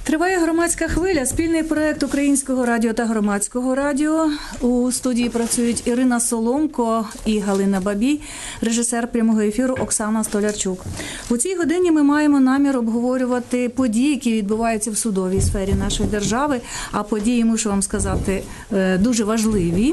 Триває громадська хвиля, спільний проєкт Українського радіо та Громадського радіо. У студії працюють Ірина Соломко і Галина Бабій, режисер прямого ефіру Оксана Столярчук. У цій годині ми маємо намір обговорювати події, які відбуваються в судовій сфері нашої держави, а події, мушу вам сказати, дуже важливі.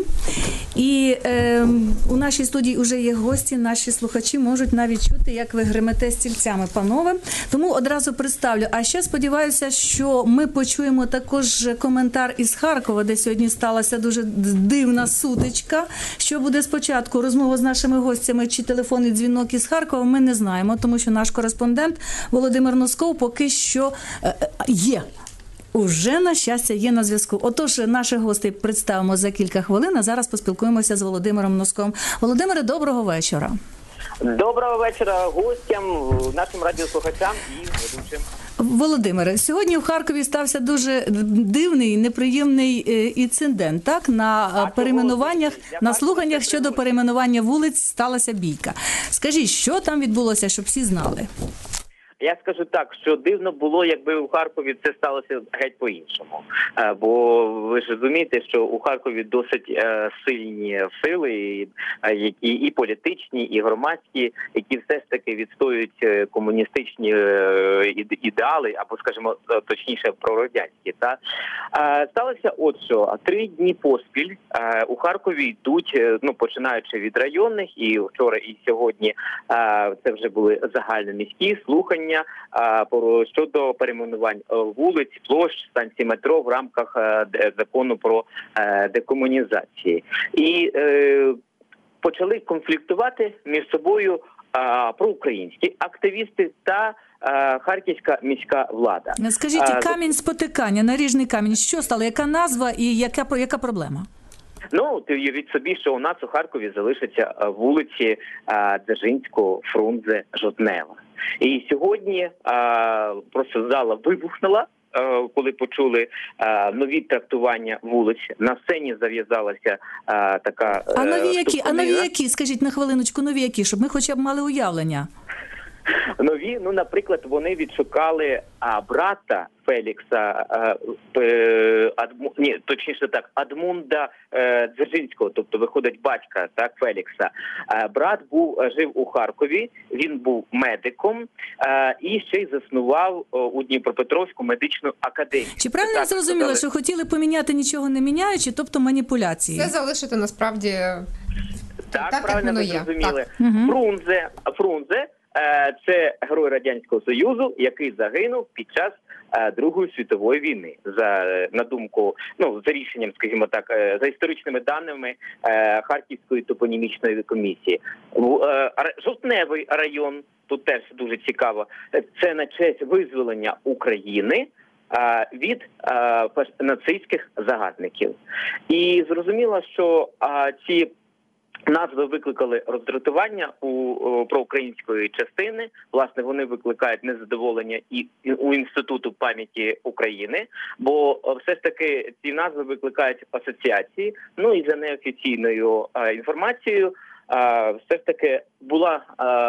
І у нашій студії вже є гості, наші слухачі можуть навіть чути, як ви гремите стільцями, панове. Тому одразу представлю. А ще сподіваюся, що ми почуємо також коментар із Харкова, де сьогодні сталася дуже дивна сутичка. Що буде спочатку, розмова з нашими гостями чи телефонний дзвінок із Харкова, ми не знаємо, тому що наш кореспондент Володимир Носков поки що є. Уже, на щастя, є на зв'язку. Отож, наших гостей представимо за кілька хвилин, а зараз поспілкуємося з Володимиром Носковим. Володимире, доброго вечора. Доброго вечора гостям, нашим радіослухачам і ведучим. Володимире, сьогодні в Харкові стався дуже дивний, неприємний інцидент, так? На перейменуваннях, на слуханнях щодо перейменування вулиць сталася бійка. Скажіть, що там відбулося, щоб всі знали? Я скажу так, що дивно було, якби у Харкові це сталося геть по-іншому. Бо ви ж розумієте, що у Харкові досить сильні сили, і політичні, і громадські, які все ж таки відстоюють комуністичні ідеали, або, скажімо, точніше, прорадянські. Сталося от що. 3 дні поспіль у Харкові йдуть, починаючи від районних, і вчора, і сьогодні це вже були загальноміські слухання щодо перейменувань вулиць, площ, станцій метро в рамках закону про декомунізацію. І почали конфліктувати між собою проукраїнські активісти та харківська міська влада. Скажіть, камінь спотикання, наріжний камінь, що стало? Яка назва і яка проблема? Ти уявіть собі, що у нас у Харкові залишаться вулиці Дзержинського, Фрунзе, Жовтнева. І сьогодні просто зала вибухнула, коли почули нові трактування вулиць. На сцені зав'язалася така... А нові які? Скажіть на хвилиночку, нові які, щоб ми хоча б мали уявлення. Нові, наприклад, вони відшукали брата Фелікса, точніше так, Адмунда Дзержинського, тобто виходить батька, так, Фелікса. Брат жив у Харкові, він був медиком і ще й заснував у Дніпропетровську медичну академію. Чи правильно я зрозуміла, що хотіли поміняти нічого не міняючи, тобто маніпуляції? Це залишити насправді так правильно ви зрозуміли. Так. Фрунзе це герой Радянського Союзу, який загинув під час Другої світової війни. На думку, за рішенням, скажімо так, за історичними даними Харківської топонімічної комісії. Жовтневий район, тут теж дуже цікаво, це на честь визволення України від нацистських загарбників. І зрозуміло, що ці назви викликали роздратування у проукраїнської частини. Власне, вони викликають незадоволення і у Інституту пам'яті України, бо все ж таки ці назви викликають асоціації. І за неофіційною інформацією, все ж таки була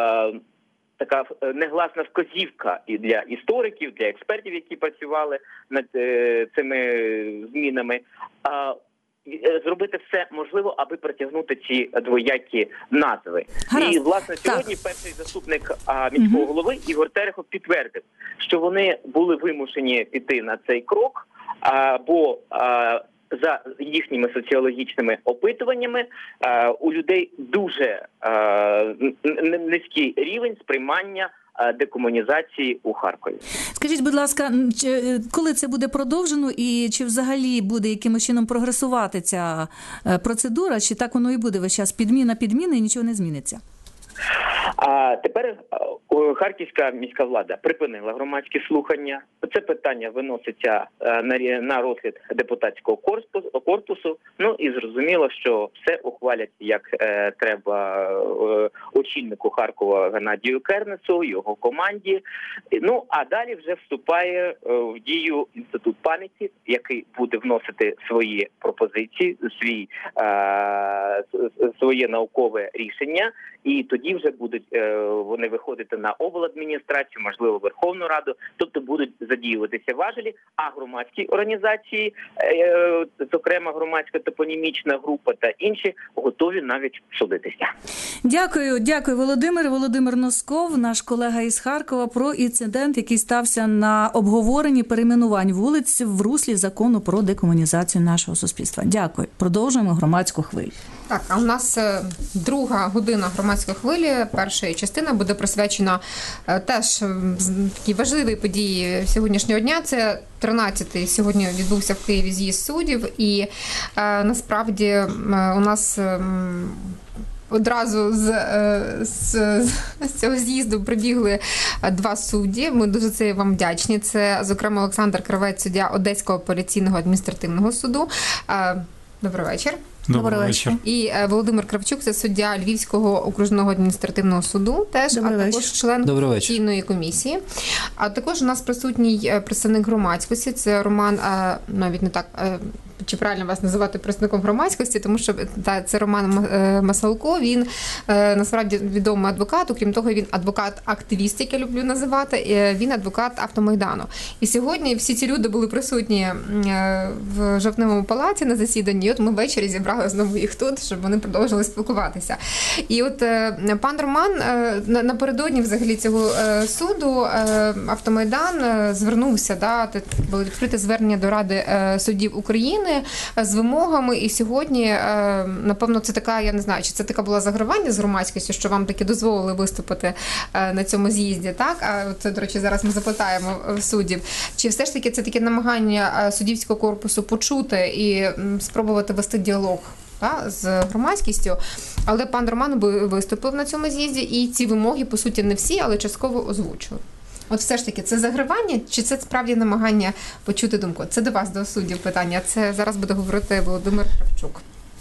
така негласна вказівка і для істориків, для експертів, які працювали над цими змінами, зробити все можливо, аби притягнути ці двоякі назви. Гаразд. І, власне, сьогодні перший заступник міського голови Ігор Терехов підтвердив, що вони були вимушені піти на цей крок, бо за їхніми соціологічними опитуваннями у людей дуже низький рівень сприймання декомунізації у Харкові. Скажіть, будь ласка, коли це буде продовжено і чи взагалі буде якимось чином прогресувати ця процедура, чи так воно і буде весь час підміна і нічого не зміниться? Тепер Харківська міська влада припинила громадські слухання. Це питання виноситься на розгляд депутатського корпусу. І зрозуміло, що все ухвалять як треба очільнику Харкова Геннадію Кернесу, його команді. А далі вже вступає в дію Інститут пам'яті, який буде вносити свої пропозиції, своє наукове рішення. І тоді вже будуть вони виходити скерувати на обладміністрацію, можливо, Верховну Раду, тобто будуть задіюватися важелі, а громадські організації, зокрема громадська топонімічна група та інші, готові навіть судитися. Дякую, Володимир. Володимир Носков, наш колега із Харкова, про інцидент, який стався на обговоренні перейменувань вулиць в руслі закону про декомунізацію нашого суспільства. Дякую. Продовжуємо громадську хвилю. Так, а у нас друга година громадської хвилі, перша частина буде присвячена теж такій важливій події сьогоднішнього дня. Це 13-й сьогодні відбувся в Києві з'їзд суддів, і насправді у нас одразу з цього з'їзду прибігли два судді. Ми дуже це вам вдячні. Це, зокрема, Олександр Кравець, суддя Одеського апеляційного адміністративного суду. Добрий вечір. Добрий вечір. І Володимир Кравчук, це суддя Львівського окружного адміністративного суду, теж, а також член конституційної комісії. А також у нас присутній представник громадськості, це Роман, навіть не так, чи правильно вас називати представником громадськості, тому що це Роман Масалко, він насправді відомий адвокат, окрім того, він адвокат-активіст, як я люблю називати, він адвокат Автомайдану. І сьогодні всі ці люди були присутні в Жовтневому палаці на засіданні, і от ми ввечері зібрали знову їх тут, щоб вони продовжили спілкуватися. І от пан Роман, напередодні взагалі цього суду Автомайдан звернувся, було відкрите звернення до Ради суддів України з вимогами, і сьогодні, напевно, це така, я не знаю, чи це така була загравання з громадськістю, що вам таки дозволили виступити на цьому з'їзді, так? А це, до речі, зараз ми запитаємо суддів. Чи все ж таки це таке намагання суддівського корпусу почути і спробувати вести діалог з громадськістю? Але пан Роман виступив на цьому з'їзді, і ці вимоги, по суті, не всі, але частково озвучили. От все ж таки, це загравання, чи це справді намагання почути думку? Це до вас, до суддів, питання. Це зараз буде говорити Володимир Кравчук.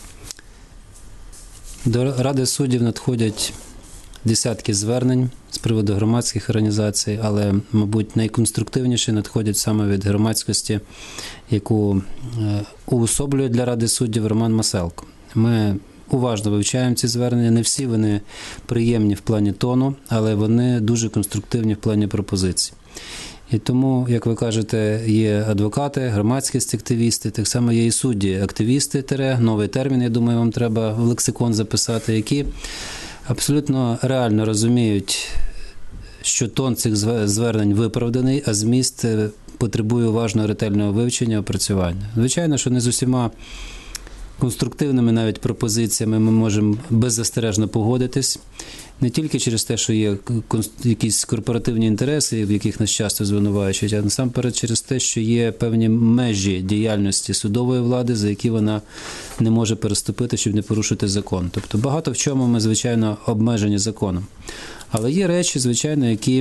До Ради суддів надходять десятки звернень з приводу громадських організацій, але, мабуть, найконструктивніші надходять саме від громадськості, яку уособлює для Ради суддів Роман Масалко. Ми уважно вивчаємо ці звернення. Не всі вони приємні в плані тону, але вони дуже конструктивні в плані пропозицій. І тому, як ви кажете, є адвокати, громадськість активісти, так само є і судді, активісти, новий термін, я думаю, вам треба в лексикон записати, які абсолютно реально розуміють, що тон цих звернень виправданий, а зміст потребує уважного ретельного вивчення, опрацювання. Звичайно, що не з усіма конструктивними навіть пропозиціями ми можемо беззастережно погодитись. Не тільки через те, що є якісь корпоративні інтереси, в яких нас часто звинувачують, а насамперед через те, що є певні межі діяльності судової влади, за які вона не може переступити, щоб не порушити закон. Тобто багато в чому ми, звичайно, обмежені законом. Але є речі, звичайно, які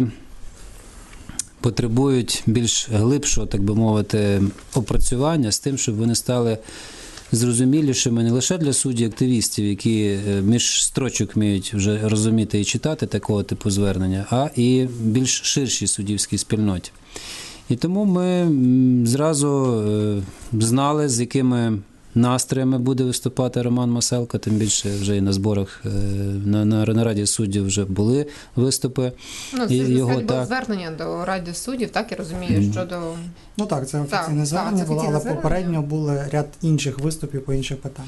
потребують більш глибшого, так би мовити, опрацювання з тим, щоб вони стали зрозумілішими не лише для суддів-активістів, які між строчок вміють вже розуміти і читати такого типу звернення, а і більш ширшій суддівській спільноті. І тому ми зразу знали, з якими настроями буде виступати Роман Масалко, тим більше вже і на зборах на Раді суддів вже були виступи. Було звернення до Ради суддів, так, я розумію, щодо... Ну так, це офіційне звернення було, але попередньо були ряд інших виступів по інших питаннях.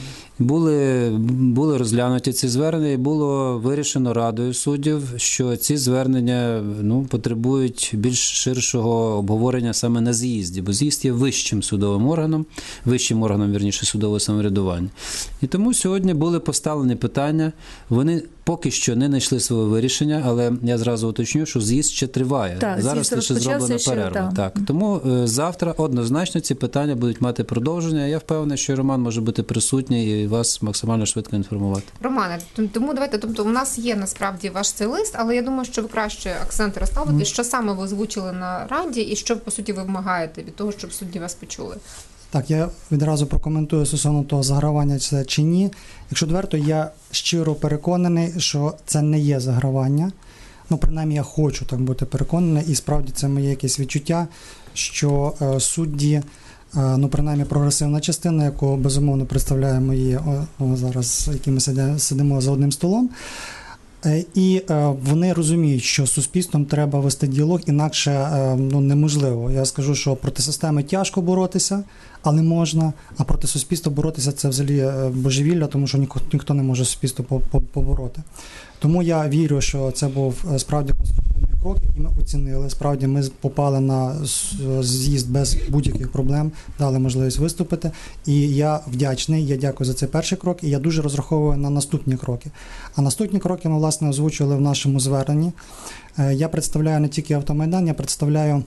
Були розглянуті ці звернення і було вирішено Радою суддів, що ці звернення потребують більш ширшого обговорення саме на з'їзді, бо з'їзд є вищим судовим органом, судового самоврядування. І тому сьогодні були поставлені питання, вони поки що не знайшли свого вирішення, але я зразу уточню, що з'їзд ще триває. Так, зараз лише зроблена перерва. Так. Тому завтра однозначно ці питання будуть мати продовження. Я впевнений, що Роман може бути присутній і вас максимально швидко інформувати. Романе, тому давайте, тобто у нас є насправді ваш цей лист, але я думаю, що ви краще акценти розставите, що саме ви озвучили на Раді і що, по суті, ви вимагаєте від того, щоб судді вас почули. Так, я відразу прокоментую стосовно того, загравання це чи ні. Якщо відверто, я щиро переконаний, що це не є загравання. Принаймні, я хочу так бути переконаний, і справді це моє якесь відчуття, що судді, принаймні прогресивна частина, яку, безумовно, представляє мої зараз, які ми сидимо за одним столом, І вони розуміють, що з суспільством треба вести діалог, інакше неможливо. Я скажу, що проти системи тяжко боротися, але можна, а проти суспільства боротися – це взагалі божевілля, тому що ніхто не може суспільство побороти. Тому я вірю, що це був справді конструктивний крок, який ми оцінили. Справді ми попали на з'їзд без будь-яких проблем, дали можливість виступити. І я вдячний, я дякую за цей перший крок, і я дуже розраховую на наступні кроки. А наступні кроки ми, власне, озвучили в нашому зверненні. Я представляю не тільки Автомайдан, я представляю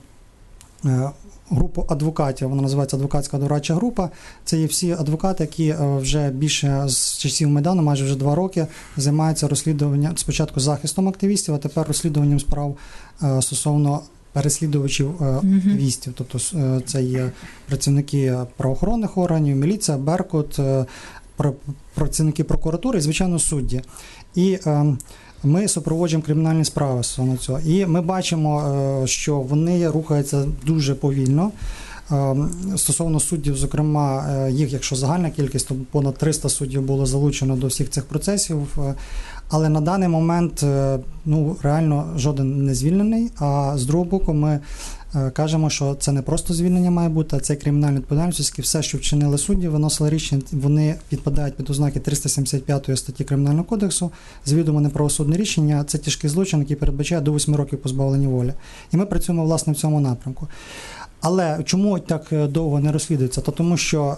групу адвокатів, вона називається адвокатська дорадча група. Це є всі адвокати, які вже більше з часів Майдану, майже вже 2 роки, займаються розслідуванням, спочатку захистом активістів, а тепер розслідуванням справ стосовно переслідувачів активістів. Тобто це є працівники правоохоронних органів, міліція, Беркут, працівники прокуратури і, звичайно, судді. І ми супроводжуємо кримінальні справи стосовно цього. І ми бачимо, що вони рухаються дуже повільно. Стосовно суддів, зокрема, їх, якщо загальна кількість, то понад 300 суддів було залучено до всіх цих процесів. Але на даний момент реально жоден не звільнений. А з другого боку ми кажемо, що це не просто звільнення має бути, а це кримінальна відповідальність, оскільки все, що вчинили судді, виносили рішення, вони підпадають під ознаки 375 статті Кримінального кодексу, завідомо неправосудне рішення, це тяжкий злочин, який передбачає до 8 років позбавлення волі. І ми працюємо, власне, в цьому напрямку. Але чому так довго не розслідується? То тому що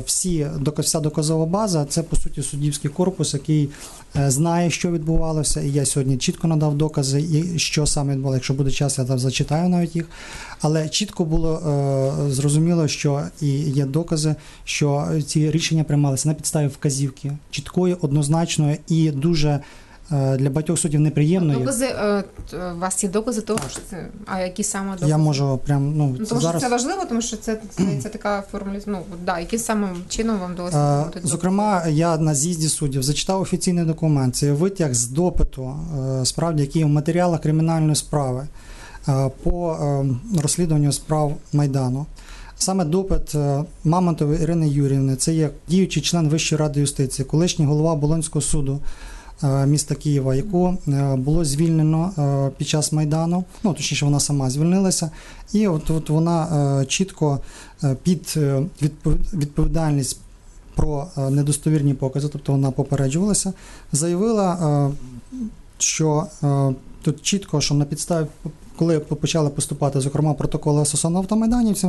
вся доказова база – це, по суті, суддівський корпус, який знає, що відбувалося, і я сьогодні чітко надав докази, і що саме відбувалося. Якщо буде час, я там зачитаю навіть їх. Але чітко було зрозуміло, що і є докази, що ці рішення приймалися на підставі вказівки, чіткої, однозначної і дуже для багатьох суддів неприємної. Докази, у вас є докази того, що це, а які саме докази? Я можу прям, тому зараз... що це важливо, тому що це така формулізація, яким самим чином вам вдалося? Зокрема, я на з'їзді суддів зачитав офіційний документ, це витяг з допиту, справді, який в матеріалах кримінальної справи по розслідуванню справ Майдану. Саме допит Мамонтової Ірини Юріївни, це є діючий член Вищої ради юстиції, колишній голова Оболонського суду міста Києва, яку було звільнено під час Майдану, точніше вона сама звільнилася, і от вона чітко під відповідальність про недостовірні покази, тобто вона попереджувалася, заявила, що тут чітко, що на підставі, коли почали поступати, зокрема, протоколи стосовно автомайданівців,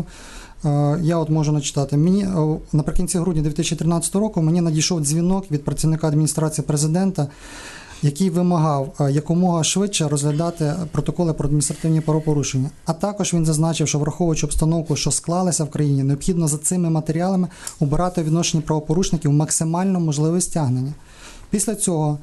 я от можу начитати. Мені наприкінці грудня 2013 року мені надійшов дзвінок від працівника адміністрації президента, який вимагав якомога швидше розглядати протоколи про адміністративні правопорушення. А також він зазначив, що враховуючи обстановку, що склалася в країні, необхідно за цими матеріалами обирати у відношенні правопорушників максимально можливе стягнення. Після цього,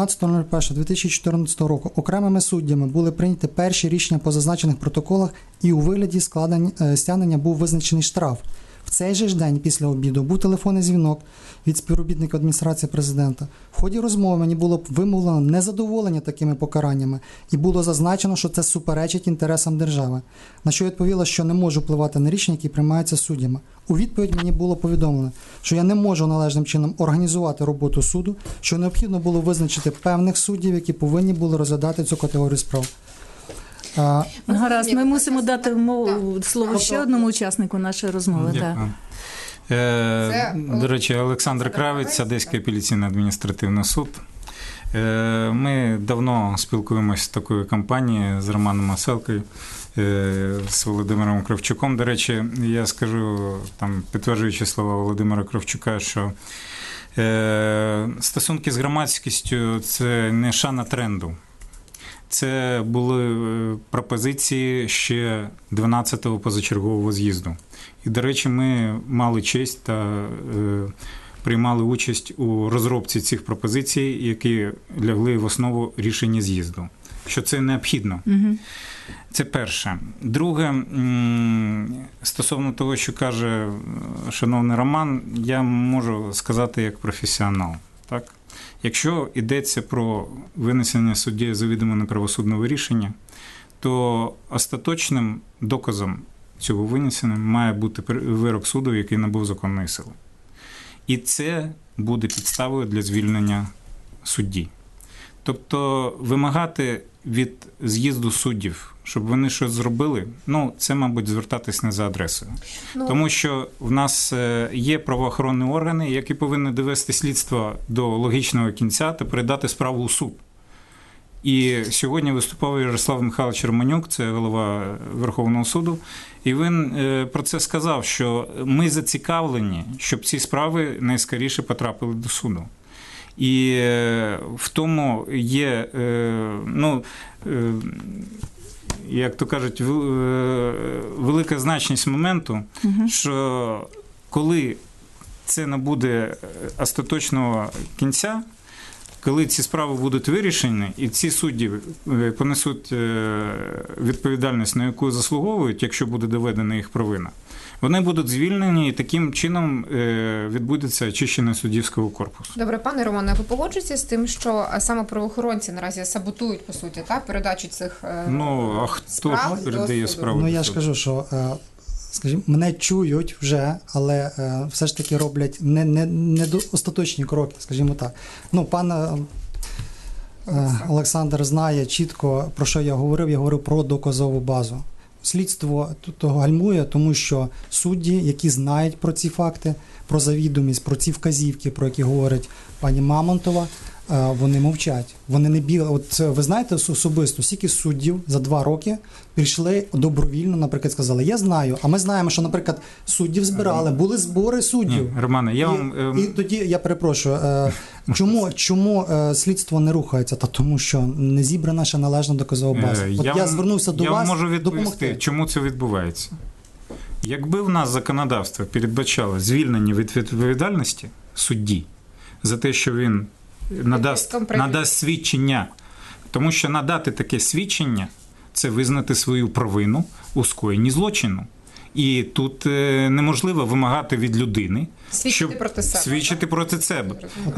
17.01.2014 року, окремими суддями були прийняті перші рішення по зазначених протоколах, і у вигляді стягнення був визначений штраф. В цей же ж день після обіду був телефонний дзвінок від співробітника адміністрації президента. В ході розмови мені було вимовлено незадоволення такими покараннями і було зазначено, що це суперечить інтересам держави. На що я відповіла, що не можу впливати на рішення, які приймаються суддями. У відповідь мені було повідомлено, що я не можу належним чином організувати роботу суду, що необхідно було визначити певних суддів, які повинні були розглядати цю категорію справ. Гаразд, ми мусимо дати слово ще одному учаснику нашої розмови. Дякую. До речі, Олександр Кравець, Одеський апеляційний адміністративний суд. Ми давно спілкуємося з такою компанією, з Романом Маселкою, з Володимиром Кравчуком. До речі, я скажу, підтверджуючи слова Володимира Кравчука, що стосунки з громадськістю – це не шана тренду. Це були пропозиції ще 12-го позачергового з'їзду. І, до речі, ми мали честь та приймали участь у розробці цих пропозицій, які лягли в основу рішення з'їзду. Що це необхідно. Це перше. Друге, стосовно того, що каже шановний Роман, я можу сказати як професіонал. Так? Якщо йдеться про винесення суддею завідомо неправосудного рішення, то остаточним доказом цього винесення має бути вирок суду, який набув законної сили. І це буде підставою для звільнення судді. Тобто вимагати від з'їзду суддів, щоб вони щось зробили, це, мабуть, звертатись не за адресою. Тому що в нас є правоохоронні органи, які повинні довести слідство до логічного кінця та передати справу у суд. І сьогодні виступав Ярослав Михайлович Романюк, це голова Верховного суду, і він про це сказав, що ми зацікавлені, щоб ці справи найскоріше потрапили до суду. І в тому є, як то кажуть, велика значність моменту, що коли це набуде остаточного кінця, коли ці справи будуть вирішені, і ці судді понесуть відповідальність, на яку заслуговують, якщо буде доведена їх провина, вони будуть звільнені, і таким чином відбудеться очищення суддівського корпусу. Добре, пане Романе, ви погоджуєтеся з тим, що саме правоохоронці наразі саботують, по суті, передачу цих а хто ж передає справу? Я ж кажу, що скажімо, мене чують вже, але все ж таки роблять не остаточні кроки, скажімо так. Пан Олександр знає чітко, про що я говорив про доказову базу. Слідство того гальмує, тому що судді, які знають про ці факти, про завідомість, про ці вказівки, про які говорить пані Мамонтова, вони мовчать. Вони не бігали. От ви знаєте особисто, скільки суддів за 2 роки прийшли добровільно, наприклад, сказали, я знаю, а ми знаємо, що, наприклад, суддів збирали, були збори суддів. Ні, Романе, І тоді, я перепрошую, чому слідство не рухається? Тому що не зібрана ще належна доказова база. Я звернувся до вас, я можу відповісти, допомогти. Чому це відбувається. Якби в нас законодавство передбачало звільнення від відповідальності судді за те, що він надасть свідчення, тому що надати таке свідчення – це визнати свою провину у скоєнні злочину. І тут неможливо вимагати від людини, свідчити проти себе.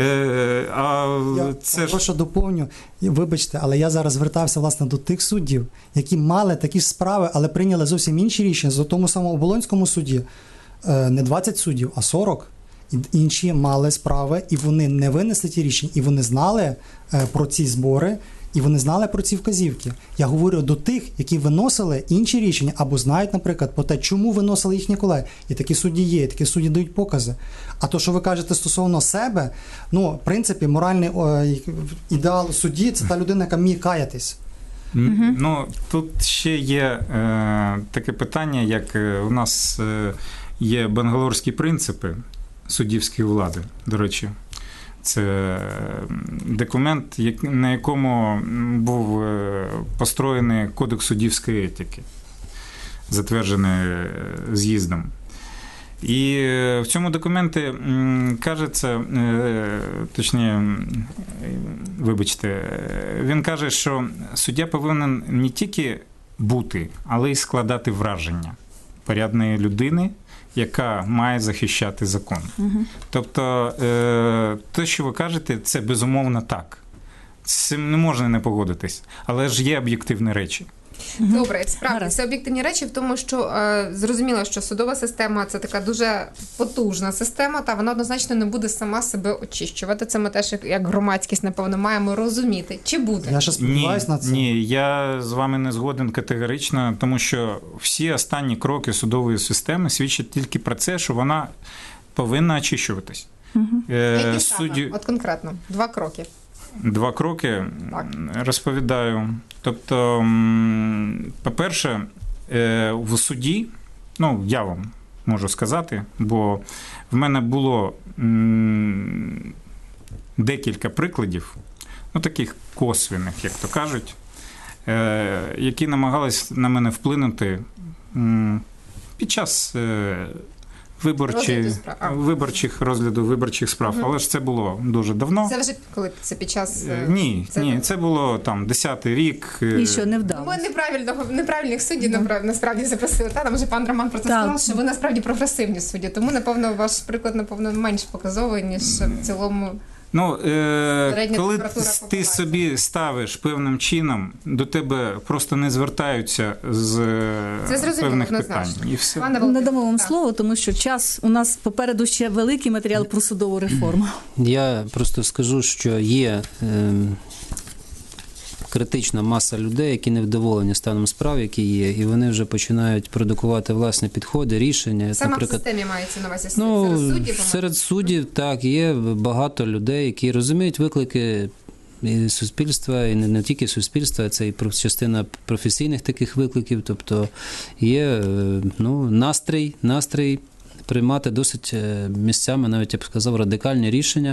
Я прошу доповню, вибачте, але я зараз звертався, власне, до тих суддів, які мали такі ж справи, але прийняли зовсім інші рішення. За тому самому Оболонському суді не 20 суддів, а 40. Інші мали справи, і вони не винесли ті рішення, і вони знали про ці збори, і вони знали про ці вказівки. Я говорю до тих, які виносили інші рішення, або знають, наприклад, про те, чому виносили їхні колеги. І такі судді є, і такі судді дають покази. А то, що ви кажете стосовно себе, в принципі, моральний ідеал судді – це та людина, яка вміє каятись. Тут ще є таке питання, як у нас є бангалорські принципи суддівської влади, до речі. Це документ, на якому був построєний Кодекс суддівської етики, затверджений з'їздом. І в цьому документі кажеться, він каже, що суддя повинен не тільки бути, але й складати враження порядної людини, яка має захищати закон. Тобто, те, що ви кажете, це безумовно так. З цим не можна не погодитись. Але ж є об'єктивні речі. Добре, справді, це об'єктивні речі в тому, що зрозуміло, що судова система – це така дуже потужна система, та вона однозначно не буде сама себе очищувати. Це ми теж, як громадськість, напевно, маємо розуміти. Чи буде? Я ще сподіваюся на це. Ні, я з вами не згоден категорично, тому що всі останні кроки судової системи свідчать тільки про це, що вона повинна очищуватись. Які саме? От конкретно, 2 кроки. 2 кроки, так. Розповідаю. Тобто, по-перше, в суді, я вам можу сказати, бо в мене було декілька прикладів, таких косвенних, як то кажуть, які намагались на мене вплинути під час розгляду виборчих справ. Але ж це було дуже давно. Це вже коли це під час... Ні, це було 10-й рік. І що, не вдалося? Ми неправильних суддів насправді запросили. Там вже пан Роман про це сказав, що ви насправді прогресивні судді. Тому, напевно, ваш приклад, менш показовий, ніж в цілому... Коли ти собі ставиш певним чином, до тебе просто не звертаються з певних питань. І все. Не дамо вам слово, тому що час у нас попереду ще великий матеріал про судову реформу. Я просто скажу, що є критична маса людей, які невдоволені станом справ, які є, і вони вже починають продукувати власні підходи, рішення. Саме в системі мається на увазі серед суддів? Серед суддів, так, є багато людей, які розуміють виклики і суспільства, і не тільки суспільства, це і частина професійних таких викликів, тобто є настрій приймати досить місцями, навіть я б сказав, радикальні рішення,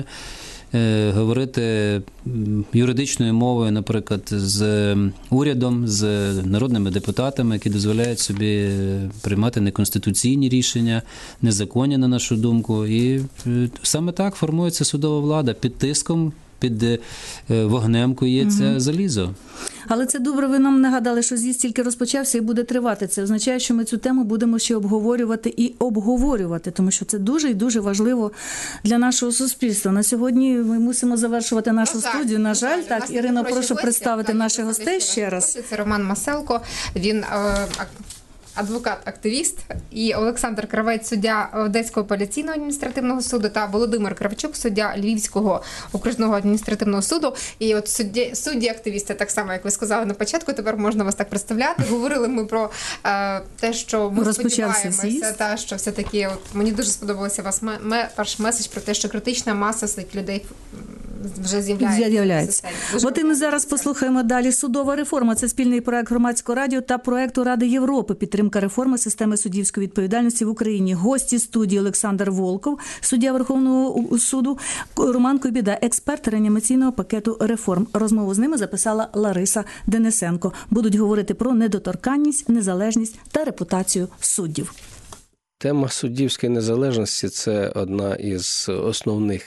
говорити юридичною мовою, наприклад, з урядом, з народними депутатами, які дозволяють собі приймати неконституційні рішення, незаконні, на нашу думку. І саме так формується судова влада під тиском, під вогнем кується залізо. Але це добре, ви нам нагадали, що з'їзд тільки розпочався і буде тривати. Це означає, що ми цю тему будемо ще обговорювати, тому що це дуже і дуже важливо для нашого суспільства. На сьогодні ми мусимо завершувати нашу студію. На жаль, так, Ірино, прошу представити наших гостей ще раз. Це Роман Маселко, він адвокат-активіст, і Олександр Кравець, суддя Одеського апеляційного адміністративного суду, та Володимир Кравчук, суддя Львівського окружного адміністративного суду. І от судді-активісти, так само, як ви сказали на початку, тепер можна вас так представляти. Говорили ми про те, що ми сподіваємося, та, що все-таки, от, мені дуже сподобався ваш меседж про те, що критична маса своїх людей вже з'являється. От і ми зараз послухаємо далі. Судова реформа – це спільний проект Громадського радіо та проекту Ради Європи «Підтримка реформи системи суддівської відповідальності в Україні». Гості студії: Олександр Волков, суддя Верховного суду, Роман Куйбіда, експерт реанімаційного пакету реформ. Розмову з ними записала Лариса Денисенко. Будуть говорити про недоторканність, незалежність та репутацію суддів. Тема суддівської незалежності – це одна із основних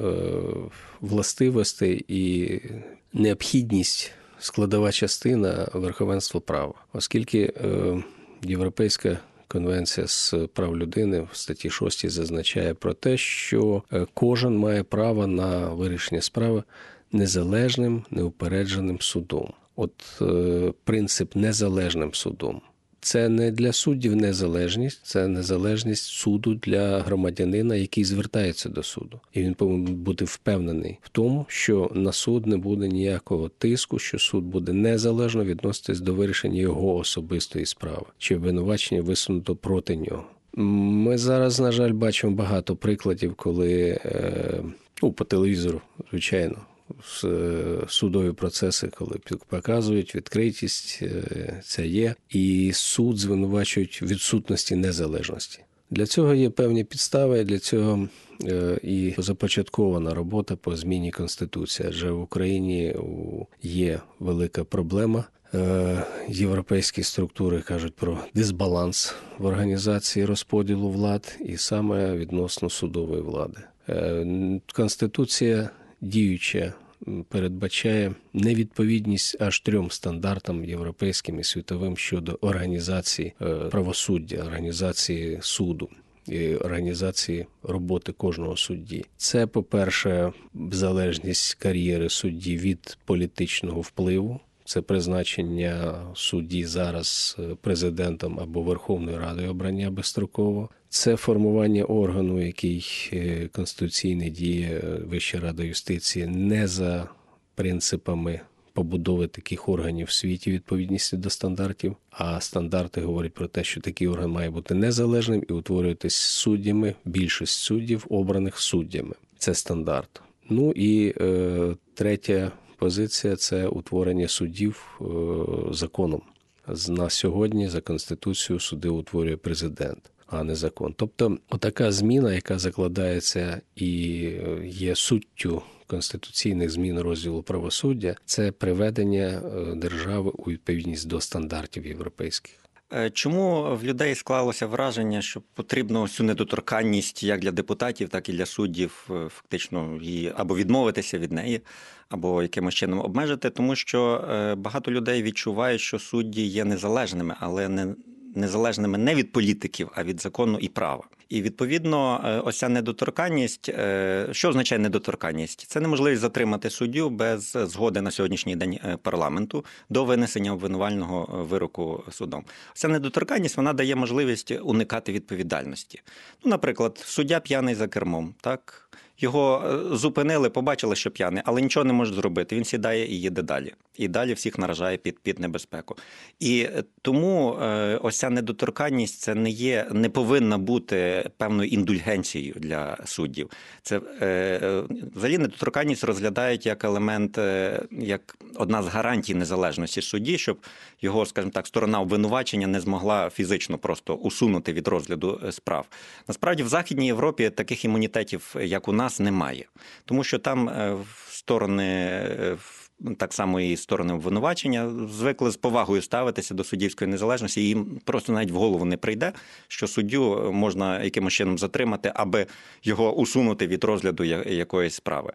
властивостей і необхідність, складова частина верховенства права. Оскільки Європейська конвенція з прав людини в статті 6 зазначає про те, що кожен має право на вирішення справи незалежним, неупередженим судом. От принцип незалежним судом. Це не для суддів незалежність, це незалежність суду для громадянина, який звертається до суду. І він повинен бути впевнений в тому, що на суд не буде ніякого тиску, що суд буде незалежно відноситись до вирішення його особистої справи, чи обвинувачення висунуто проти нього. Ми зараз, на жаль, бачимо багато прикладів, коли по телевізору, звичайно, судові процеси, коли показують відкритість, це є, і суд звинувачують в відсутності незалежності. Для цього є певні підстави, для цього і започаткована робота по зміні Конституції. Адже в Україні є велика проблема. Європейські структури кажуть про дисбаланс в організації розподілу влад і саме відносно судової влади. Конституція діюча передбачає невідповідність аж 3 стандартам європейським і світовим щодо організації правосуддя, організації суду і організації роботи кожного судді. Це, по-перше, залежність кар'єри судді від політичного впливу. Це призначення судді зараз президентом або Верховною Радою, обрання безстроково. Це формування органу, який конституційно діє, Вища рада юстиції, не за принципами побудови таких органів в світі відповідності до стандартів, а стандарти говорять про те, що такий орган має бути незалежним і утворюватись суддями, більшість суддів, обраних суддями. Це стандарт. Ну і третя позиція – це утворення суддів законом. На сьогодні за Конституцією суди утворює президент, а не закон. Тобто отака зміна, яка закладається і є суттю конституційних змін розділу правосуддя, це приведення держави у відповідність до стандартів європейських. Чому в людей склалося враження, що потрібно цю недоторканність як для депутатів, так і для суддів фактично її або відмовитися від неї, або якимось чином обмежити? Тому що багато людей відчувають, що судді є незалежними, але незалежними не від політиків, а від закону і права. І, відповідно, ось ця недоторканність, що означає недоторканність? Це неможливість затримати суддю без згоди на сьогоднішній день парламенту до винесення обвинувального вироку судом. Ця недоторканність, вона дає можливість уникати відповідальності. Ну, наприклад, суддя п'яний за кермом, так? Його зупинили, побачили, що п'яний, але нічого не може зробити. Він сідає і їде далі. І далі всіх наражає під небезпеку. І тому ось ця недоторканність це не повинна бути певною індульгенцією для суддів. Це взагалі недоторканність розглядають як елемент, як одна з гарантій незалежності судді, щоб його, скажімо так, сторона обвинувачення не змогла фізично просто усунути від розгляду справ. Насправді в Західній Європі таких імунітетів, як у нас, немає. Тому що там сторони, так само і сторони обвинувачення, звикли з повагою ставитися до суддівської незалежності, і їм просто навіть в голову не прийде, що суддю можна якимось чином затримати, аби його усунути від розгляду якоїсь справи.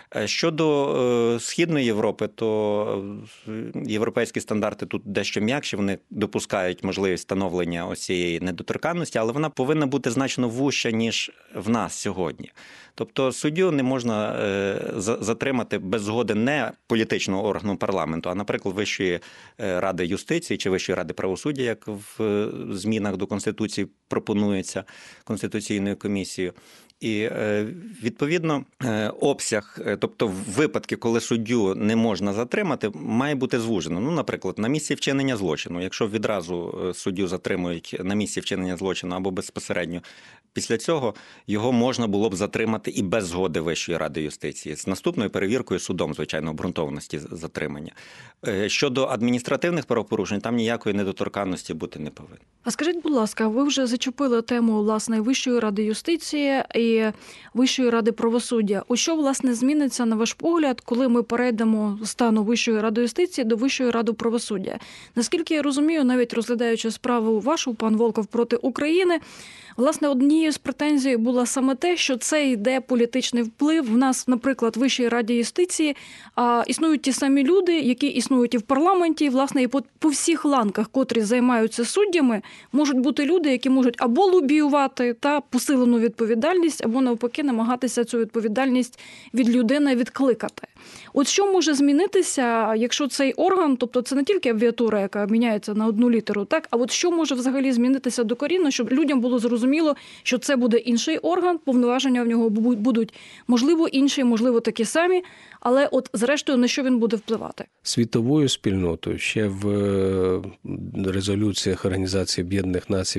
Щодо Східної Європи, то європейські стандарти тут дещо м'якші, вони допускають можливість встановлення ось цієї недоторканності, але вона повинна бути значно вужча, ніж в нас сьогодні. Тобто суддю не можна затримати без згоди не політичного органу парламенту, а, наприклад, Вищої ради юстиції чи Вищої ради правосуддя, як в змінах до Конституції пропонується Конституційною комісією. І, відповідно, обсяг, тобто випадки, коли суддю не можна затримати, має бути звужено. Ну, наприклад, на місці вчинення злочину. Якщо відразу суддю затримують на місці вчинення злочину або безпосередньо після цього, його можна було б затримати і без згоди Вищої ради юстиції. З наступною перевіркою судом, звичайно, обґрунтованості затримання. Щодо адміністративних правопорушень, там ніякої недоторканності бути не повинно. А скажіть, будь ласка, ви вже зачепили тему, власне, Вищої ради юстиції і Вищої ради правосуддя. У що, власне, зміниться, на ваш погляд, коли ми перейдемо з стану Вищої ради юстиції до Вищої ради правосуддя? Наскільки я розумію, навіть розглядаючи справу вашу, пан Волков, проти України, власне, однією з претензій було саме те, що це йде політичний вплив. В нас, наприклад, в Вищій раді юстиції існують ті самі люди, які існують і в парламенті, і, власне, і по всіх ланках, котрі займаються суддями, можуть бути люди, які можуть або лобіювати та посилену відповідальність, або, навпаки, намагатися цю відповідальність від людини відкликати. От що може змінитися, якщо цей орган, тобто це не тільки абревіатура, яка міняється на одну літеру, так, а от що може взагалі змінитися докорінно, щоб людям було зрозуміло, що це буде інший орган, повноваження в нього будуть, можливо, інші, можливо, такі самі, але от зрештою на що він буде впливати? Світовою спільнотою ще в резолюціях Організації Об'єднаних Націй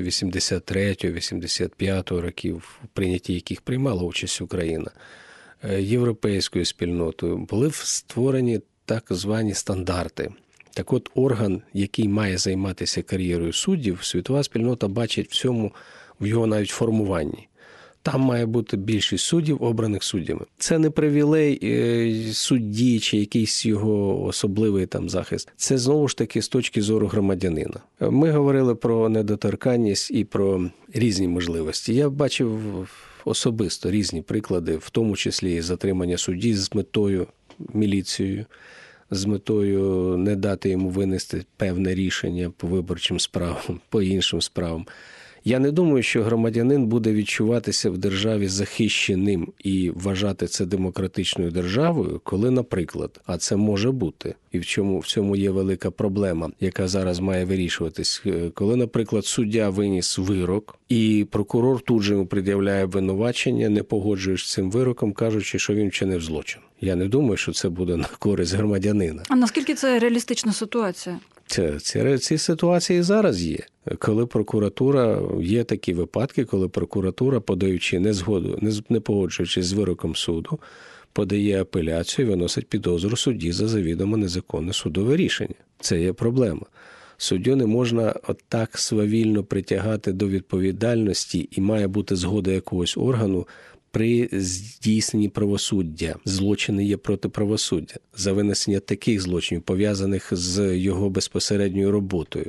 83-85 років, в прийнятті яких приймала участь Україна, європейською спільнотою, були створені так звані стандарти. Так от орган, який має займатися кар'єрою суддів, світова спільнота бачить в цьому, в його навіть формуванні. Там має бути більшість суддів, обраних суддями. Це не привілей судді чи якийсь його особливий там захист. Це знову ж таки з точки зору громадянина. Ми говорили про недоторканність і про різні можливості. Я бачив особисто різні приклади, в тому числі і затримання судді з метою міліцією, з метою не дати йому винести певне рішення по виборчим справам, по іншим справам. Я не думаю, що громадянин буде відчуватися в державі захищеним і вважати це демократичною державою, коли, наприклад, а це може бути, і в цьому є велика проблема, яка зараз має вирішуватись, коли, наприклад, суддя виніс вирок, і прокурор тут же йому пред'являє обвинувачення, не погоджуєш з цим вироком, кажучи, що він вчинив злочин. Я не думаю, що це буде на користь громадянина. А наскільки це реалістична ситуація? Ці ситуації зараз є. Коли прокуратура, є такі випадки, коли прокуратура, подаючи незгоду, не погоджуючись з вироком суду, подає апеляцію і виносить підозру судді за завідомо незаконне судове рішення. Це є проблема. Суддю не можна отак свавільно притягати до відповідальності і має бути згода якогось органу при здійсненні правосуддя. Злочини є проти правосуддя. За винесення таких злочинів, пов'язаних з його безпосередньою роботою.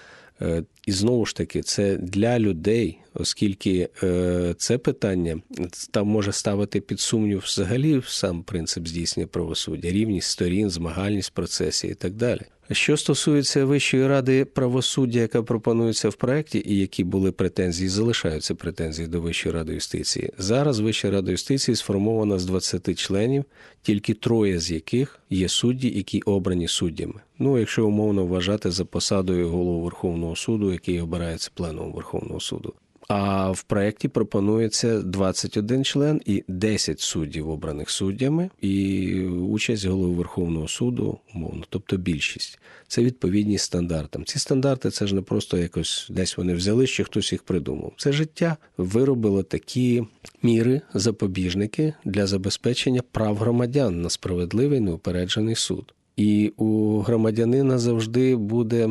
І знову ж таки, це для людей, оскільки це питання там може ставити під сумнів взагалі сам принцип здійснення правосуддя, рівність сторін, змагальність в процесі і так далі. Що стосується Вищої ради правосуддя, яка пропонується в проєкті, і які були претензії, залишаються претензії до Вищої ради юстиції. Зараз Вища рада юстиції сформована з 20 членів, тільки 3 з яких є судді, які обрані суддями. Ну, якщо умовно вважати за посадою голову Верховного суду, який обирається пленумом Верховного суду. А в проєкті пропонується 21 член і 10 суддів, обраних суддями, і участь голови Верховного суду, умовно, тобто більшість. Це відповідність стандартам. Ці стандарти – це ж не просто якось десь вони взяли, чи хтось їх придумав. Це життя виробило такі міри, запобіжники для забезпечення прав громадян на справедливий неупереджений суд. І у громадянина завжди буде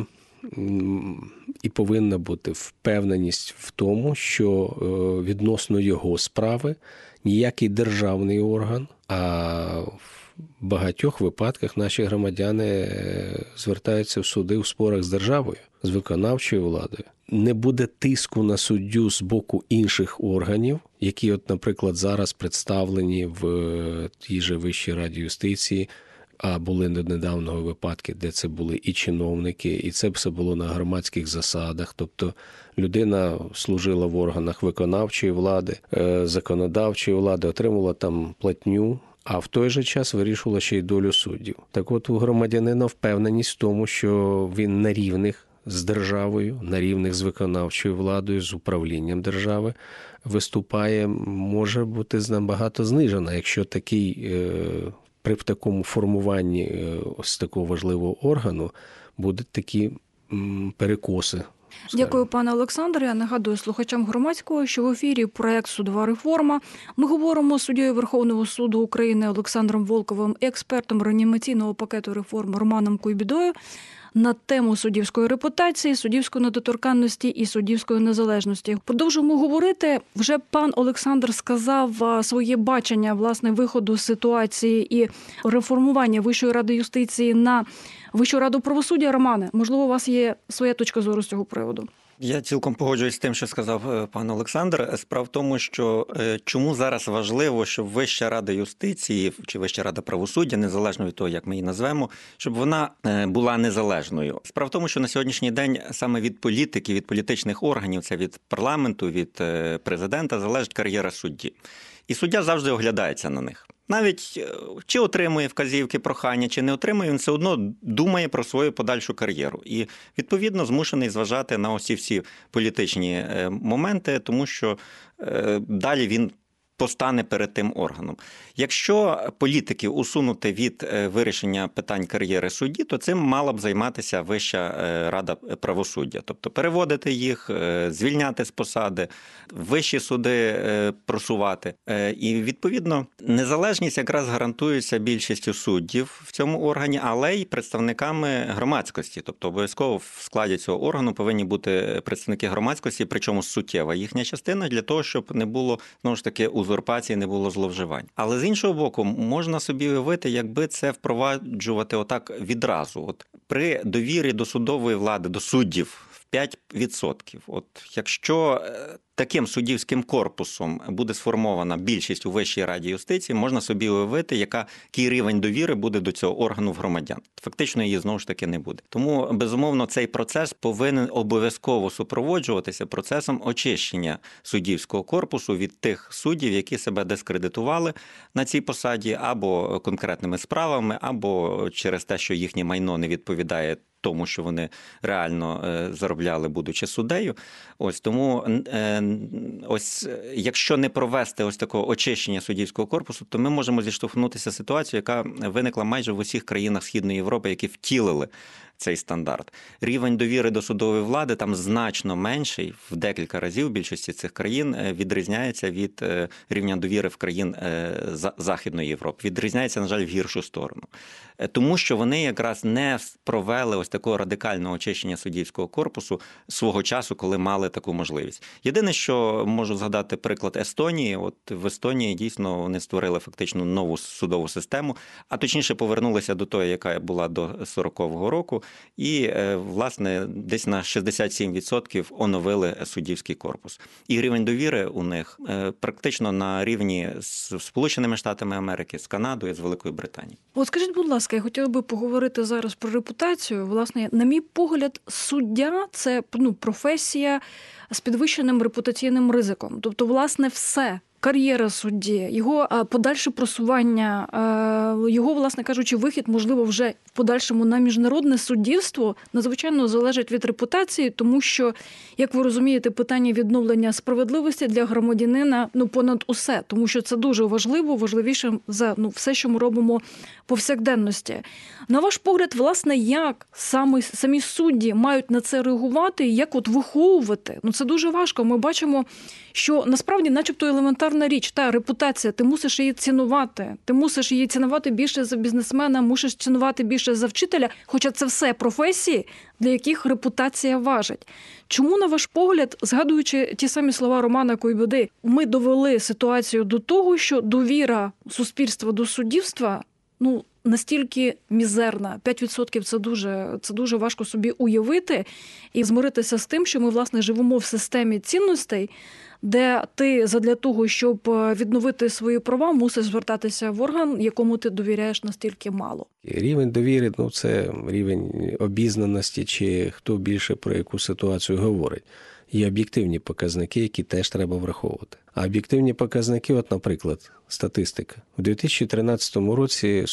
і повинна бути впевненість в тому, що відносно його справи ніякий державний орган, а в багатьох випадках наші громадяни звертаються в суди у спорах з державою, з виконавчою владою. Не буде тиску на суддю з боку інших органів, які, от, наприклад, зараз представлені в тій же Вищій раді юстиції, а були недавно випадки, де це були і чиновники, і це все було на громадських засадах. Тобто людина служила в органах виконавчої влади, законодавчої влади, отримувала там платню, а в той же час вирішувала ще й долю суддів. Так от у громадянина впевненість в тому, що він на рівних з державою, на рівних з виконавчою владою, з управлінням держави виступає, може бути набагато знижена, якщо при такому формуванні ось такого важливого органу будуть такі перекоси. Дякую, пане Олександре. Я нагадую слухачам громадського, що в ефірі проект «Судова реформа». Ми говоримо з суддею Верховного суду України Олександром Волковим, експертом реанімаційного пакету реформ Романом Куйбідою на тему суддівської репутації, суддівської недоторканності і суддівської незалежності. Продовжуємо говорити. Вже пан Олександр сказав своє бачення, власне, виходу з ситуації і реформування Вищої ради юстиції на Вищу раду правосуддя. Романе, можливо, у вас є своя точка зору з цього приводу? Я цілком погоджуюсь з тим, що сказав пан Олександр. Справа в тому, що чому зараз важливо, щоб Вища рада юстиції чи Вища рада правосуддя, незалежно від того, як ми її назвемо, щоб вона була незалежною. Справа в тому, що на сьогоднішній день саме від політики, від політичних органів, це від парламенту, від президента, залежить кар'єра судді. І суддя завжди оглядається на них. Навіть чи отримує вказівки, прохання, чи не отримує, він все одно думає про свою подальшу кар'єру. І, відповідно, змушений зважати на ось ці всі політичні моменти, тому що далі він постане перед тим органом. Якщо політиків усунути від вирішення питань кар'єри судді, то цим мала б займатися Вища рада правосуддя. Тобто переводити їх, звільняти з посади, вищі суди просувати. І, відповідно, незалежність якраз гарантується більшістю суддів в цьому органі, але й представниками громадськості. Тобто обов'язково в складі цього органу повинні бути представники громадськості, причому суттєва їхня частина, для того, щоб не було, знову ж таки, узурпації, не було зловживань. Але з іншого боку, можна собі уявити, якби це впроваджувати отак відразу. От при довірі до судової влади, до суддів в 5%. От якщо таким суддівським корпусом буде сформована більшість у Вищій раді юстиції, можна собі уявити, який рівень довіри буде до цього органу в громадян. Фактично її знову ж таки не буде. Тому, безумовно, цей процес повинен обов'язково супроводжуватися процесом очищення суддівського корпусу від тих суддів, які себе дискредитували на цій посаді, або конкретними справами, або через те, що їхнє майно не відповідає тому, що вони реально заробляли, будучи суддею. Ось тому, ось якщо не провести ось такого очищення суддівського корпусу, то ми можемо зіштовхнутися з ситуацією, яка виникла майже в усіх країнах Східної Європи, які втілили цей стандарт. Рівень довіри до судової влади там значно менший, в декілька разів в більшості цих країн відрізняється від рівня довіри в країн Західної Європи. Відрізняється, на жаль, в гіршу сторону. Тому що вони якраз не провели ось такого радикального очищення суддівського корпусу свого часу, коли мали таку можливість. Єдине, що можу згадати приклад Естонії. От в Естонії дійсно вони створили фактично нову судову систему, а точніше повернулися до тої, яка була до 40-го року, і, власне, десь на 67% оновили суддівський корпус. І рівень довіри у них практично на рівні з Сполученими Штатами Америки, з Канадою, з Великою Британією. От скажіть, будь ласка, я хотіла би поговорити зараз про репутацію. Власне, на мій погляд, суддя – це професія з підвищеним репутаційним ризиком. Тобто, власне, все кар'єра судді, його подальше просування, його, власне кажучи, вихід, можливо, вже в подальшому на міжнародне суддівство надзвичайно залежить від репутації, тому що, як ви розумієте, питання відновлення справедливості для громадянина понад усе, тому що це дуже важливо, важливіше за все, що ми робимо повсякденності. На ваш погляд, власне, як самі судді мають на це реагувати і як виховувати? Це дуже важко. Ми бачимо, що насправді начебто елементарна річ, та репутація, ти мусиш її цінувати. Ти мусиш її цінувати більше за бізнесмена, мусиш цінувати більше за вчителя, хоча це все професії, для яких репутація важить. Чому, на ваш погляд, згадуючи ті самі слова Романа Куйбіди, ми довели ситуацію до того, що довіра суспільства до суддівства, настільки мізерна. 5% це дуже важко собі уявити і змиритися з тим, що ми, власне, живемо в системі цінностей, де ти задля того, щоб відновити свої права, мусиш звертатися в орган, якому ти довіряєш настільки мало. Рівень довіри – це рівень обізнаності, чи хто більше про яку ситуацію говорить. Є об'єктивні показники, які теж треба враховувати. А об'єктивні показники, наприклад, статистика. У 2013 році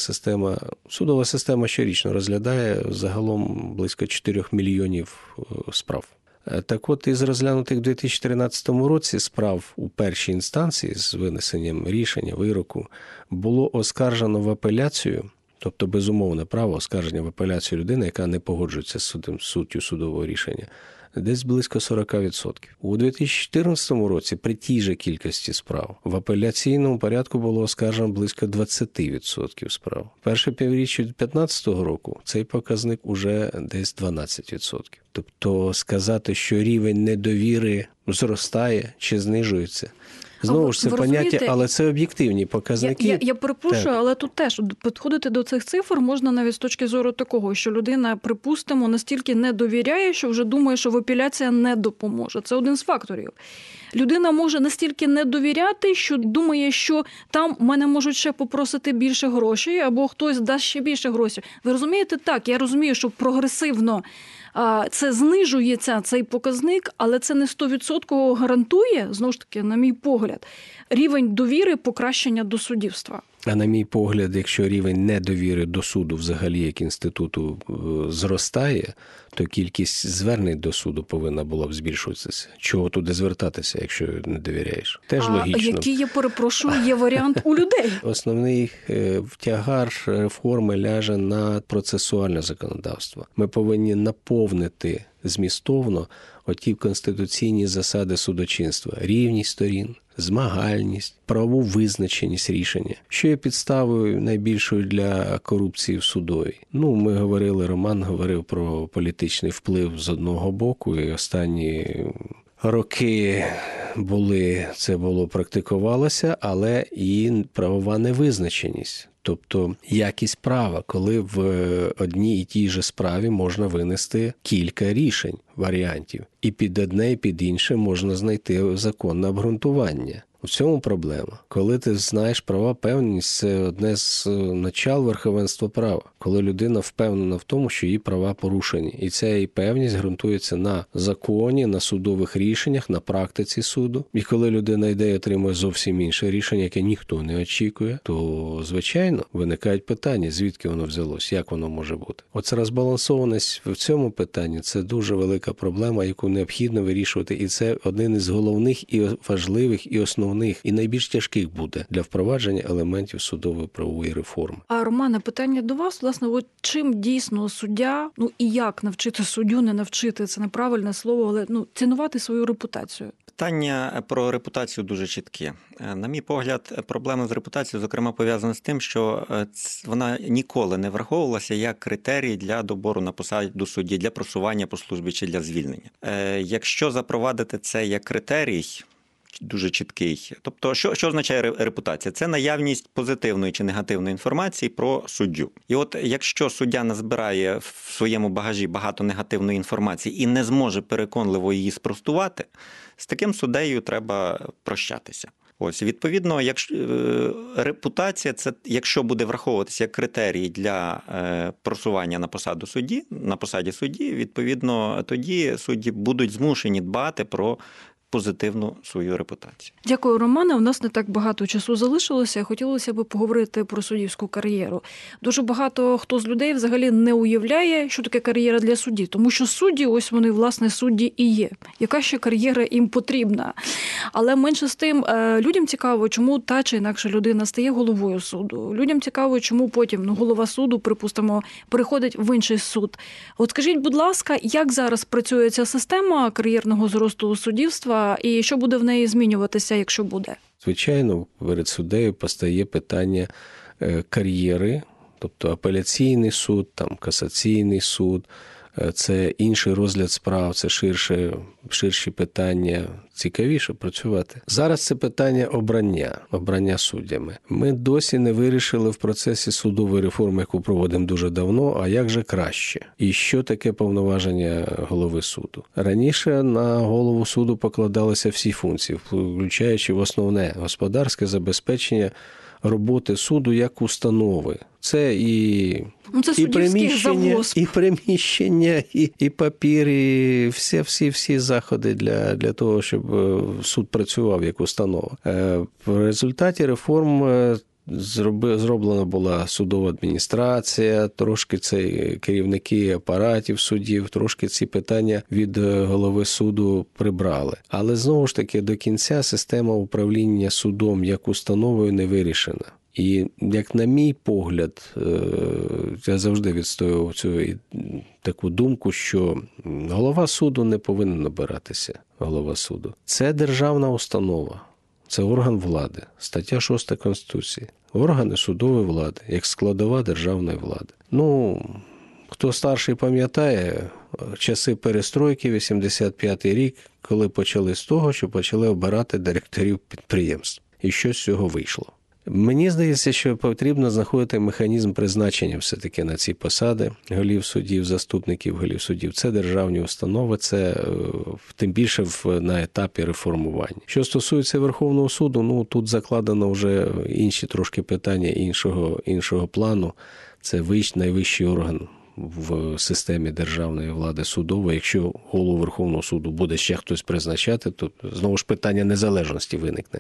судова система щорічно розглядає загалом близько 4 мільйонів справ. Так от, із розглянутих у 2013 році справ у першій інстанції з винесенням рішення, вироку, було оскаржено в апеляцію, тобто безумовне право оскарження в апеляцію людини, яка не погоджується з суттю судового рішення, десь близько 40%. У 2014 році при тій же кількості справ в апеляційному порядку було оскаржено близько 20% справ. Перше півріччя 2015 року цей показник уже десь 12%. Тобто сказати, що рівень недовіри зростає чи знижується, знову ж це поняття, але це об'єктивні показники. Я перепрошую, але тут теж підходити до цих цифр можна навіть з точки зору такого, що людина, припустимо, настільки не довіряє, що вже думає, що апеляція не допоможе. Це один з факторів. Людина може настільки не довіряти, що думає, що там мене можуть ще попросити більше грошей, або хтось дасть ще більше грошей. Ви розумієте? Так, я розумію, що прогресивно це знижується, цей показник, але це не 100% гарантує, знову ж таки, на мій погляд, рівень довіри, покращення до суддівства. А на мій погляд, якщо рівень недовіри до суду взагалі як інституту зростає, то кількість звернень до суду повинна була б збільшуватися. Чого туди звертатися, якщо не довіряєш? Теж логічно. А який, я перепрошую, є варіант у людей? Основний тягар реформи ляже на процесуальне законодавство. Ми повинні наповнити змістовно оті конституційні засади судочинства. Рівність сторін, змагальність, правову визначеність рішення. Що є підставою найбільшою для корупції в судовій? Роман говорив про політичний вплив з одного боку, і останні роки практикувалося, але і правова невизначеність. Тобто якість права, коли в одній і тій же справі можна винести кілька рішень, варіантів. І під одне, і під інше можна знайти законне обґрунтування. У цьому проблема. Коли ти знаєш права, певність – це одне з начал верховенства права. Коли людина впевнена в тому, що її права порушені. І ця її певність ґрунтується на законі, на судових рішеннях, на практиці суду. І коли людина йде і отримує зовсім інше рішення, яке ніхто не очікує, то, звичайно, виникають питання, звідки воно взялось, як воно може бути. Оце розбалансованість в цьому питанні – це дуже велика проблема, яку необхідно вирішувати. І це один із головних і важливих, і основних, і найбільш тяжких буде для впровадження елементів судової правової реформи. А, Романе, питання до вас, власне, чим дійсно суддя, і як навчити суддю, не навчити, це неправильне слово, але цінувати свою репутацію? Питання про репутацію дуже чітке. На мій погляд, проблема з репутацією, зокрема, пов'язана з тим, що вона ніколи не враховувалася як критерій для добору на посаду судді, для просування по службі чи для звільнення. Якщо запровадити це як критерій, дуже чіткий. Тобто, що означає репутація? Це наявність позитивної чи негативної інформації про суддю. І от якщо суддя назбирає в своєму багажі багато негативної інформації і не зможе переконливо її спростувати, з таким суддею треба прощатися. Ось, відповідно, репутація, це якщо буде враховуватися як критерій для просування на посаді судді, відповідно, тоді судді будуть змушені дбати про позитивну свою репутацію. Дякую, Романе. У нас не так багато часу залишилося. Хотілося б поговорити про суддівську кар'єру. Дуже багато хто з людей взагалі не уявляє, що таке кар'єра для судді, тому що судді, ось вони, власне, судді і є. Яка ще кар'єра їм потрібна? Але менше з тим, людям цікаво, чому та чи інакша людина стає головою суду. Людям цікаво, чому потім голова суду, припустимо, переходить в інший суд. От скажіть, будь ласка, як зараз працює ця система кар'єрного зросту суддівства і що буде в неї змінюватися, якщо буде? Звичайно, перед суддею постає питання кар'єри, тобто апеляційний суд, там касаційний суд, це інший розгляд справ, це ширші питання, цікавіше працювати. Зараз це питання обрання суддями. Ми досі не вирішили в процесі судової реформи, яку проводимо дуже давно, а як же краще? І що таке повноваження голови суду? Раніше на голову суду покладалися всі функції, включаючи в основне господарське забезпечення роботи суду як установи. Це і приміщення, і папір, і всі заходи для того, щоб суд працював як установа. В результаті реформ зроблена була судова адміністрація, трошки це керівники апаратів судів, трошки ці питання від голови суду прибрали. Але знову ж таки до кінця система управління судом як установою не вирішена. І, як на мій погляд, я завжди відстоював цю таку думку, що голова суду не повинен обиратися, голова суду. Це державна установа, це орган влади, стаття 6 Конституції. Органи судової влади, як складова державної влади. Хто старший пам'ятає, часи перестройки, 85-й рік, коли почали з того, що почали обирати директорів підприємств. І що з цього вийшло? Мені здається, що потрібно знаходити механізм призначення все-таки на ці посади голів судів, заступників голів судів. Це державні установи, це тим більше на етапі реформування. Що стосується Верховного суду, тут закладено вже інші трошки питання іншого плану. Це найвищий орган в системі державної влади судової. Якщо голову Верховного суду буде ще хтось призначати, то знову ж питання незалежності виникне.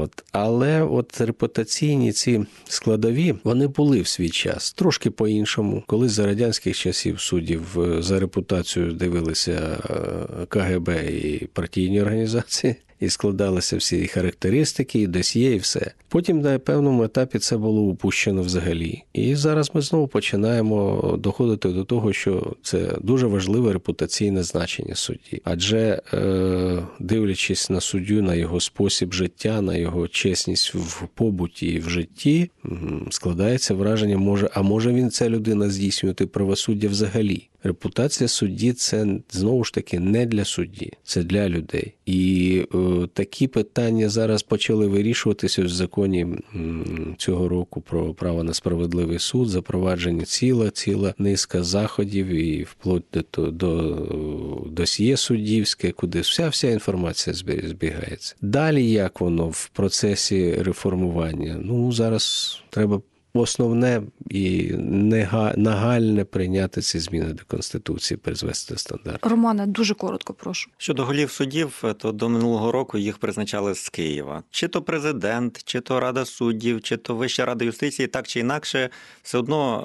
Але репутаційні ці складові, вони були в свій час. Трошки по-іншому. Колись за радянських часів суддів за репутацію дивилися КГБ і партійні організації. І складалися всі характеристики, і досьє, і все. Потім на певному етапі це було упущено взагалі. І зараз ми знову починаємо доходити до того, що це дуже важливе репутаційне значення судді. Адже дивлячись на суддю, на його спосіб життя, на його чесність в побуті і в житті, складається враження, може він, ця людина, здійснювати правосуддя взагалі. Репутація судді – це, знову ж таки, не для судді, це для людей. І такі питання зараз почали вирішуватися в законі цього року про право на справедливий суд, запровадження ціла низка заходів і вплоть до досьє суддівське, куди вся інформація збігається. Далі як воно в процесі реформування? Зараз треба основне і нагальне прийняти ці зміни до Конституції, призвести до стандартів. Романе, дуже коротко, прошу. Щодо голів судів, то до минулого року їх призначали з Києва. Чи то президент, чи то Рада суддів, чи то Вища рада юстиції, так чи інакше, все одно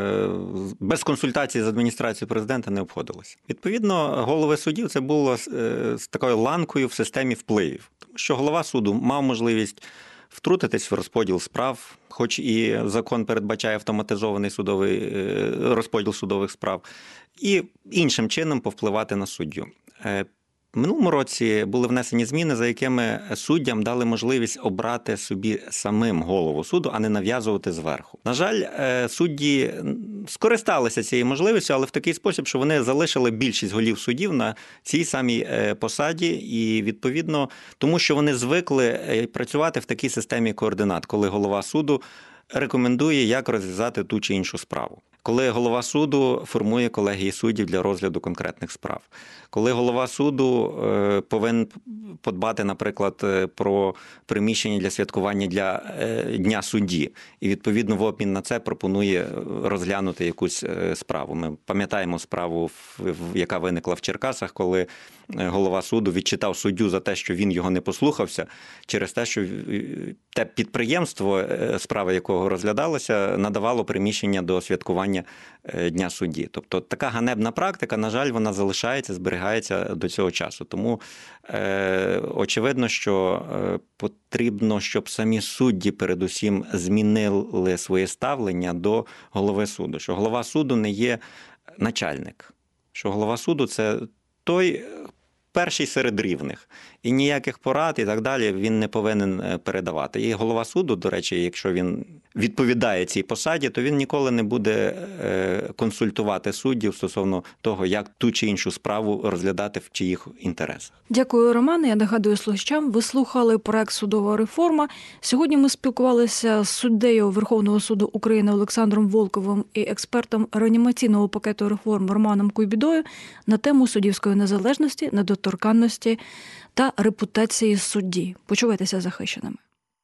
без консультації з адміністрацією президента не обходилося. Відповідно, голови судів це було з такою ланкою в системі впливів. Тому що голова суду мав можливість втрутитись в розподіл справ, хоч і закон передбачає автоматизований розподіл судових справ, і іншим чином повпливати на суддю. В минулому році були внесені зміни, за якими суддям дали можливість обрати собі самим голову суду, а не нав'язувати зверху. На жаль, судді скористалися цією можливістю, але в такий спосіб, що вони залишили більшість голів судів на цій самій посаді і, відповідно, тому що вони звикли працювати в такій системі координат, коли голова суду рекомендує, як розв'язати ту чи іншу справу. Коли голова суду формує колегії суддів для розгляду конкретних справ. Коли голова суду повинен подбати, наприклад, про приміщення для святкування для Дня судді. І, відповідно, в обмін на це пропонує розглянути якусь справу. Ми пам'ятаємо справу, яка виникла в Черкасах, коли голова суду відчитав суддю за те, що він його не послухався, через те, що те підприємство, справа якого розглядалося, надавало приміщення до святкування Дня судді. Тобто така ганебна практика, на жаль, вона залишається, зберігається до цього часу. Тому очевидно, що потрібно, щоб самі судді передусім змінили своє ставлення до голови суду. Що голова суду не є начальник. Що голова суду – це той перший серед рівних. І ніяких порад і так далі він не повинен передавати. І голова суду, до речі, якщо він відповідає цій посаді, то він ніколи не буде консультувати суддів стосовно того, як ту чи іншу справу розглядати в чиїх інтересах. Дякую, Романе. Я нагадую слухачам, ви слухали проект «Судова реформа». Сьогодні ми спілкувалися з суддею Верховного суду України Олександром Волковим і експертом реанімаційного пакету реформ Романом Куйбідою на тему суддівської незалежності, недоторканності та репутації судді. Почувайтеся захищеними.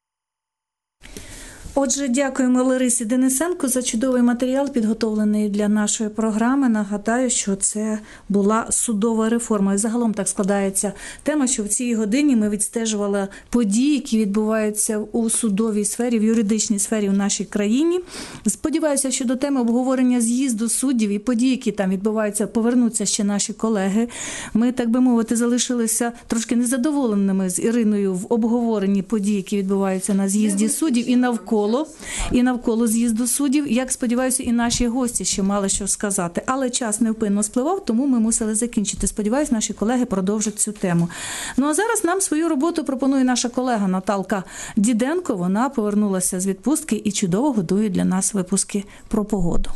Отже, дякуємо Ларисі Денисенко за чудовий матеріал, підготовлений для нашої програми. Нагадаю, що це була судова реформа. І загалом так складається тема, що в цій годині ми відстежували події, які відбуваються у судовій сфері, в юридичній сфері в нашій країні. Сподіваюся, що до теми обговорення з'їзду суддів і подій, які там відбуваються, повернуться ще наші колеги. Ми, так би мовити, залишилися трошки незадоволеними з Іриною в обговоренні подій, які відбуваються на з'їзді суддів і навколо з'їзду суддів. Як сподіваюся, і наші гості ще мали що сказати. Але час невпинно спливав, тому ми мусили закінчити. Сподіваюсь, наші колеги продовжать цю тему. Ну а зараз нам свою роботу пропонує наша колега Наталка Діденко. Вона повернулася з відпустки і чудово готує для нас випуски про погоду.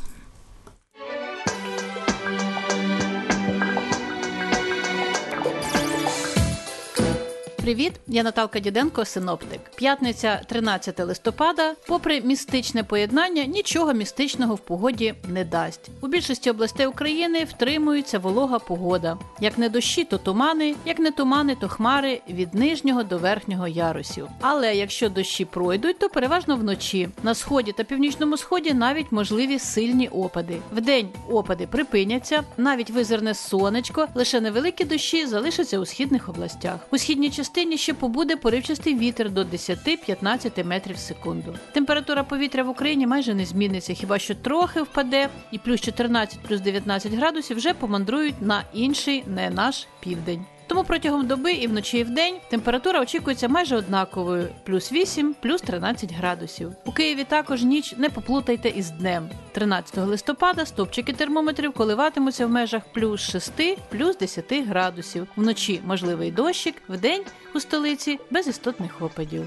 Привіт, я Наталка Діденко, синоптик. П'ятниця, 13 листопада. Попри містичне поєднання, нічого містичного в погоді не дасть. У більшості областей України втримується волога погода. Як не дощі, то тумани, як не тумани, то хмари від нижнього до верхнього ярусів. Але якщо дощі пройдуть, то переважно вночі. На сході та північному сході навіть можливі сильні опади. Вдень опади припиняться, навіть визирне сонечко, лише невеликі дощі залишаться у східних областях. У східній частині ще побуде поривчастий вітер до 10-15 метрів в секунду. Температура повітря в Україні майже не зміниться, хіба що трохи впаде, і плюс 14, плюс 19 градусів вже помандрують на інший, не наш південь. Тому протягом доби і вночі, і вдень температура очікується майже однаковою – плюс 8, плюс 13 градусів. У Києві також ніч не поплутайте із днем. 13 листопада стовпчики термометрів коливатимуться в межах плюс 6, плюс 10 градусів. Вночі можливий дощик, вдень у столиці без істотних опадів.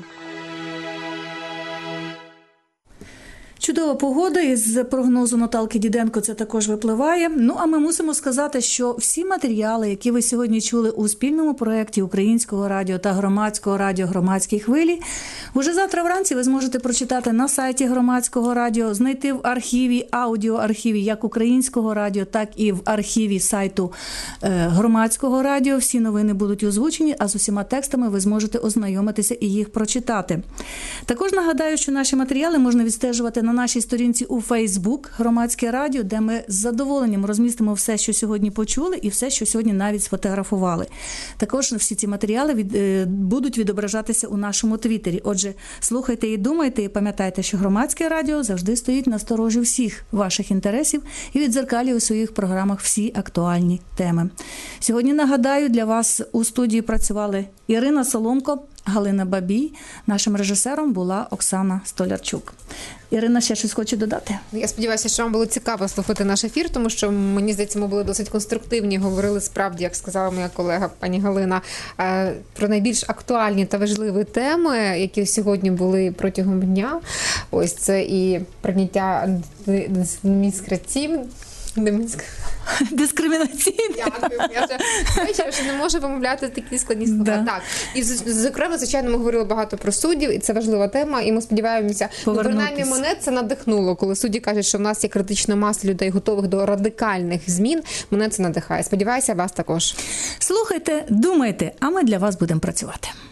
Чудова погода, із прогнозу Наталки Діденко це також випливає. Ну, а ми мусимо сказати, що всі матеріали, які ви сьогодні чули у спільному проєкті Українського радіо та Громадського радіо «Громадські хвилі», уже завтра вранці ви зможете прочитати на сайті Громадського радіо, знайти в архіві, аудіоархіві як Українського радіо, так і в архіві сайту Громадського радіо. Всі новини будуть озвучені, а з усіма текстами ви зможете ознайомитися і їх прочитати. Також нагадаю, що наші матеріали можна відстежувати на нашій сторінці у Facebook «Громадське радіо», де ми з задоволенням розмістимо все, що сьогодні почули, і все, що сьогодні навіть сфотографували. Також всі ці матеріали будуть відображатися у нашому твіттері. Отже, слухайте і думайте, і пам'ятайте, що Громадське радіо завжди стоїть на сторожі всіх ваших інтересів і віддзеркалює у своїх програмах всі актуальні теми. Сьогодні, нагадаю, для вас у студії працювали Ірина Соломко, Галина Бабій. Нашим режисером була Оксана Столярчук. Ірина, ще щось хоче додати? Я сподіваюся, що вам було цікаво слухати наш ефір, тому що, мені здається, ми були досить конструктивні, говорили справді, як сказала моя колега пані Галина, про найбільш актуальні та важливі теми, які сьогодні були протягом дня. Ось це і прийняття міськратів, Дискримінаційне. Дякую. Я вже не можу вимовляти такі складні слова. Да. Так. І, зокрема, звичайно, ми говорили багато про суддів, і це важлива тема, і ми сподіваємося, принаймні мене це надихнуло, коли судді кажуть, що в нас є критична маса людей, готових до радикальних змін. Мене це надихає. Сподіваюся, вас також. Слухайте, думайте, а ми для вас будемо працювати.